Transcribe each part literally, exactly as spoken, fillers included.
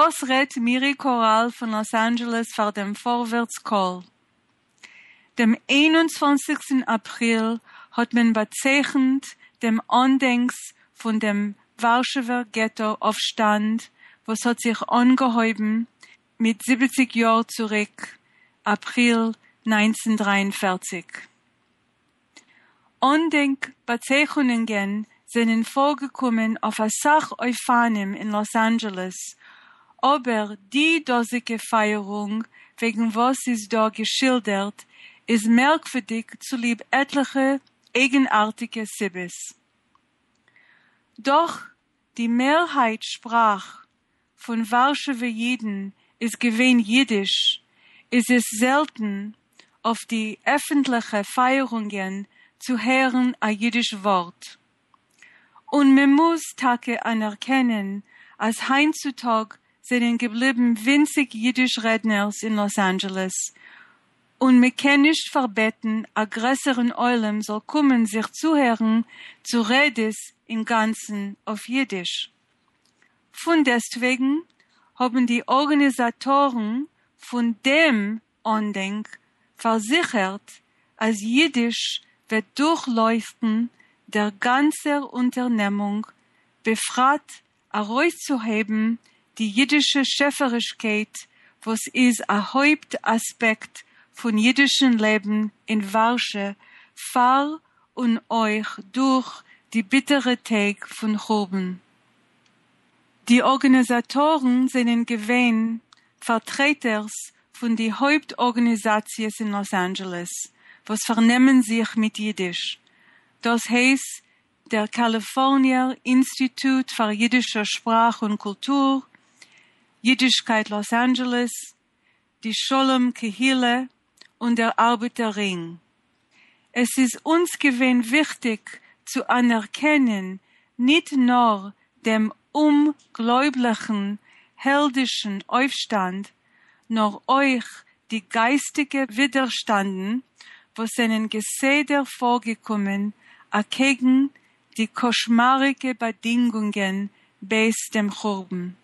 Das redt Miri Corral von Los Angeles vor dem Vorwärtskoll. Dem einundzwanzigsten April hat man bezeichnet dem Andenks von dem Warschauer Ghetto-Aufstand, was hat sich angehäuben mit siebzig Jahren zurück, April neunzehnhundertdreiundvierzig. Andenkbezeichnungen sind vorgekommen auf einer Sach-Eufanim in Los Angeles, aber die dosige Feierung, wegen was ist da geschildert, ist merkwürdig zulieb etliche eigenartige Sibbes. Doch die Mehrheit sprach von Warschauer Jiden ist gewähnt Jiddisch, ist es selten auf die öffentliche Feierungen zu hören ein jüdisches Wort. Und man muss Tage anerkennen, als heutzutage sind geblieben winzig jüdisch Redners in Los Angeles. Und man kann nicht verbeten, a größeren Eulen soll kommen, sich zuhören, zu Redes im Ganzen auf Jiddisch. Von deswegen haben die Organisatoren von dem Andenk versichert, als Jiddisch wird durchleuchten der ganzen Unternehmung, befragt, herauszuheben die jiddische Schöpferischkeit, was ist ein Hauptaspekt von jüdischem Leben in Warschau, vor und euch durch die bittere Tag von Churban. Die Organisatoren sind gewähnt Vertreters von die Hauptorganisationen in Los Angeles, was vernehmen sich mit Jiddisch. Das heißt, der California Institute für jiddische Sprache und Kultur, Jiddischkeit Los Angeles, die Sholem Kehille und der Arbeiterring. Es ist uns gewähnt wichtig zu anerkennen, nicht nur dem ungläublichen, heldischen Aufstand, noch euch die geistige Widerstanden, wo seinen Gesäder vorgekommen, gegen die koschmarige Bedingungen bis dem Churban.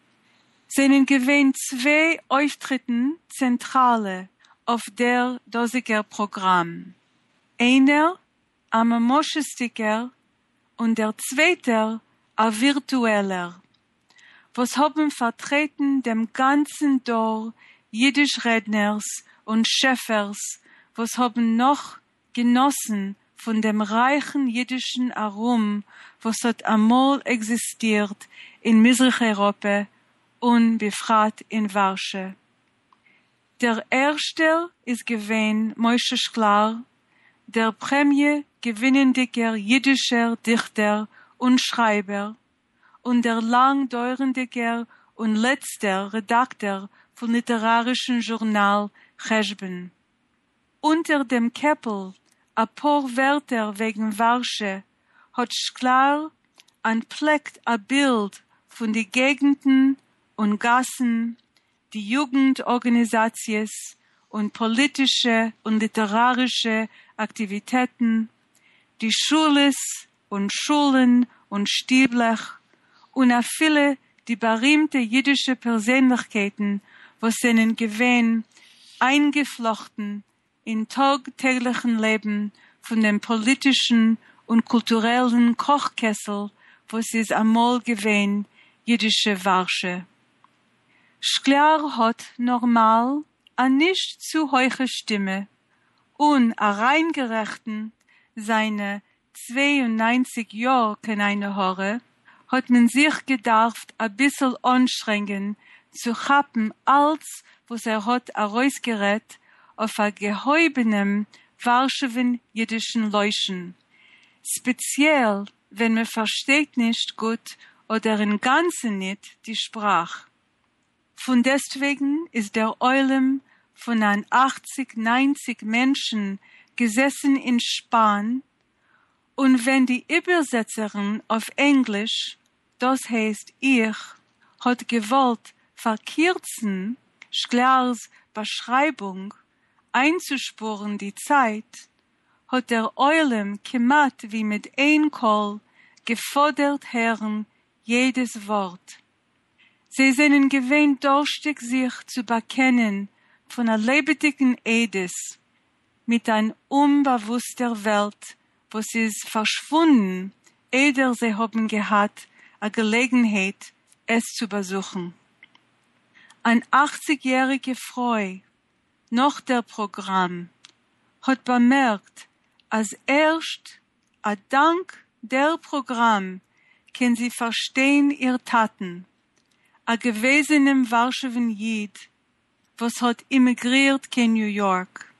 Seinen gewähnt zwei Auftritten zentrale auf der dosiger Programm. Einer am Moschestiker und der zweite a virtueller. Was haben vertreten dem ganzen Dor Jiddisch-Redners und Schäfers, was haben noch genossen von dem reichen jiddischen Arum, was hat einmal existiert in Mitteleuropa und befragt in Warschau. Der erste ist gewesen Moshe Shklar, der Prämie gewinnendiger jiddischer Dichter und Schreiber und der langdauerndiger und letzter Redakteur von literarischen Journal Cheshbon. Unter dem Käppel a paar Wörter wegen Warschau hat Shklar anpflegt a Bild von die Gegenden und Gassen, die Jugendorganisations und politische und literarische Aktivitäten, die Schules und Schulen und Stieblech und a viele die berühmte jüdische Persönlichkeiten, was seinen gewähnt eingeflochten in tagtäglichen Leben von dem politischen und kulturellen Kochkessel, was ist einmal gewähnt jüdische Warschau. Shklar hat normal a nicht zu hohe Stimme und a reingerechten seine zweiundneunzig Jahre keine Höre, hat man sich gedarft a bissel anstrengen zu chappen, als was er hat herausgerät auf a gehäubenem Warschauer jiddischen Leuschen. Speziell, wenn man versteht nicht gut oder in Ganzen nicht die Sprache. Von deswegen ist der Eulem von an achtzig, neunzig Menschen gesessen in Span und wenn die Übersetzerin auf Englisch, das heißt ich, hat gewollt verkürzen Shklars Beschreibung, einzusporen die Zeit, hat der Eulem kemat wie mit ein Kohl gefordert hören jedes Wort. Sie sind gewähnt durstig, sich zu bekennen von einer lebendigen Edes mit einer unbewusster Welt, wo sie ist verschwunden, eder sie haben gehabt, eine Gelegenheit, es zu besuchen. Ein achtzigjährige Frau, nach der Programm, hat bemerkt, als erst a Dank der Programm können sie verstehen ihr Taten. A gewesenem Warschewen Jid, was hat emigriert in New York.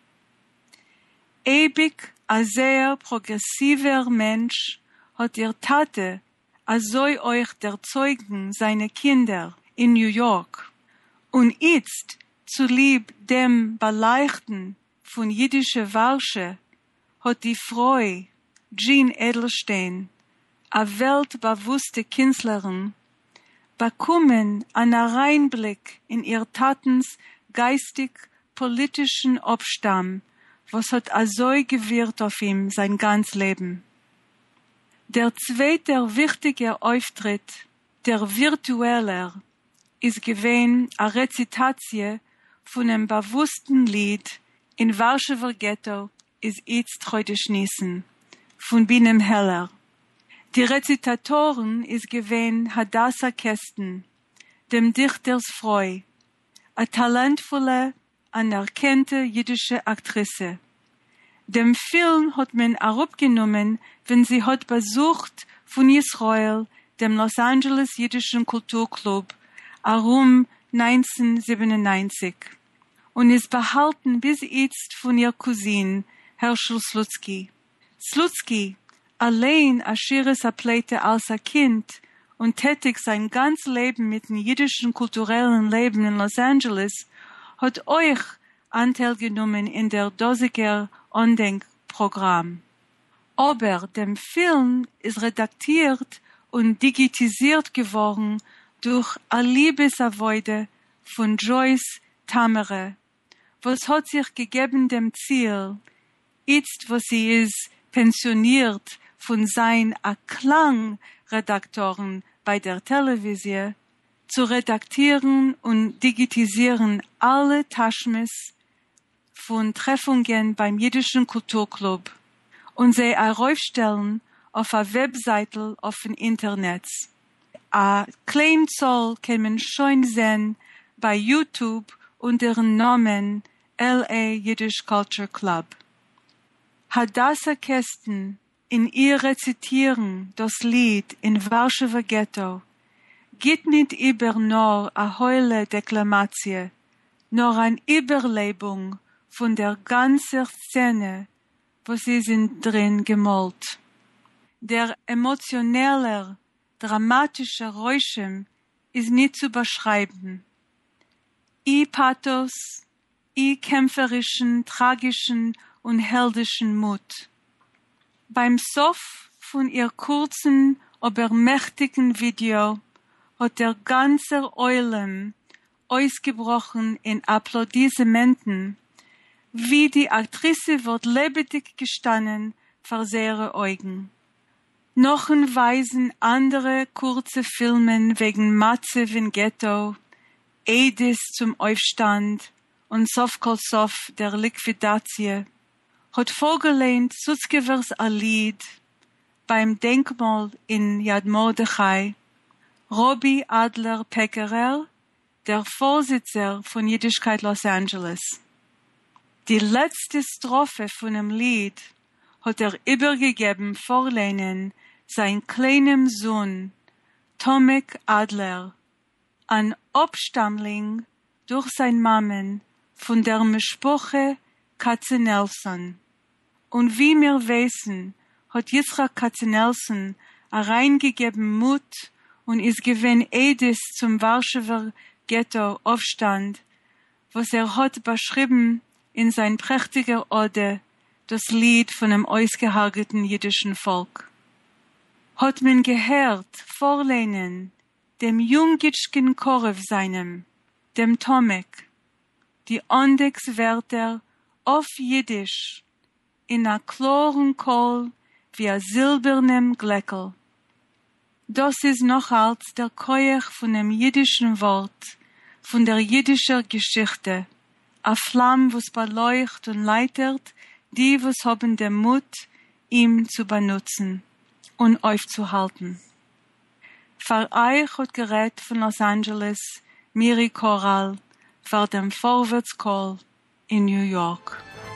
Ewig a sehr progressiver Mensch hat ihr Tate, a soll euch der Zeugen seine Kinder in New York. Und jetzt, zu lieb dem Beleichten von jüdische Warsche, hat die Frau Jean Edelstein, a weltbewusste Künstlerin, bekommen einen Einblick in ihr Tatens geistig-politischen Obstamm, was hat also gewirkt auf ihm sein ganz Leben. Der zweite wichtige Auftritt, der virtuelle, ist gewesen a Rezitatie von einem bewussten Lied in Warschauer Ghetto ist jetzt heute Schnissen, von Binem Heller. Die Rezitatoren ist gewesen Hadassah Kesten, dem Dichters Frau, a talentvolle, anerkannte jüdische Aktrice. Dem Film hat man herabgenommen, wenn sie hat besucht von Israel, dem Los Angeles Jüdischen Kulturclub, herum neunzehnhundertsiebenundneunzig, und ist behalten bis jetzt von ihr Cousin, Herschel Slutsky. Slutsky, allein als Schiris Aplete als ein Kind und tätig sein ganzes Leben mit dem jüdischen kulturellen Leben in Los Angeles, hat euch Anteil genommen in der Dosiger Ondenk-Programm. Aber dem Film ist redaktiert und digitisiert geworden durch a Liebesavoide von Joyce Tamere, was hat sich gegeben dem Ziel, jetzt wo sie ist pensioniert von sein a Klangredaktoren bei der Television, zu redaktieren und digitisieren alle Taschmis von Treffungen beim Jüdischen Kulturclub und sie aufstellen auf a Webseite auf dem Internet. A klein Zoll kann man schon sehen bei YouTube unter dem Namen L A Yiddish Culture Club. Hadassah Kesten in ihr Rezitieren das Lied in Warschauer Ghetto geht nicht über nur a heule Deklamatie, nur ein Überlebung von der ganzen Szene, wo sie sind drin gemalt. Der emotionelle, dramatische Räuschem ist nicht zu beschreiben. I Pathos, I kämpferischen, tragischen und heldischen Mut. Beim Sof von ihr kurzen, aber mächtigen Video hat der ganze Eulen ausgebrochen in Applaudissementen, wie die Aktrice wird lebendig gestanden vor ihre Augen. Noch weisen andere kurze Filme wegen Matze in Ghetto, Edis zum Aufstand und Sof Kol Sof der Liquidatie, hat vorgelehnt Sutzgewers Alid beim Denkmal in Yad Mordechai, Robbie Adler Peckerer, der Vorsitzender von Jüdischkeit Los Angeles. Die letzte Strophe von dem Lied hat er übergegeben vorlehnen sein kleinem Sohn, Tomek Adler, ein Abstammling durch sein Mammen von der Mischpoche Katzenelson. Und wie wir wissen, hat Yitzchak Katzenelson reingegeben Mut und ist gewinn Edis zum Warschauer Ghetto-Aufstand, was er hat beschrieben in sein prächtiger Ode, das Lied von dem ausgehargeten jüdischen Volk. Hat man gehört vorlehnen dem jungitschken Korrev seinem, dem Tomek, die Ondex-Wörter auf Jiddisch in a kloren Kohl wie a silbernem Gleckel. Das ist noch als der Koech von dem jüdischen Wort, von der jüdischen Geschichte. A Flamm, was beleucht und leitert, die, was haben den Mut, ihm zu benutzen und aufzuhalten. Für euch hat gerät von Los Angeles Miri Corral für den Vorwärtscall in New York.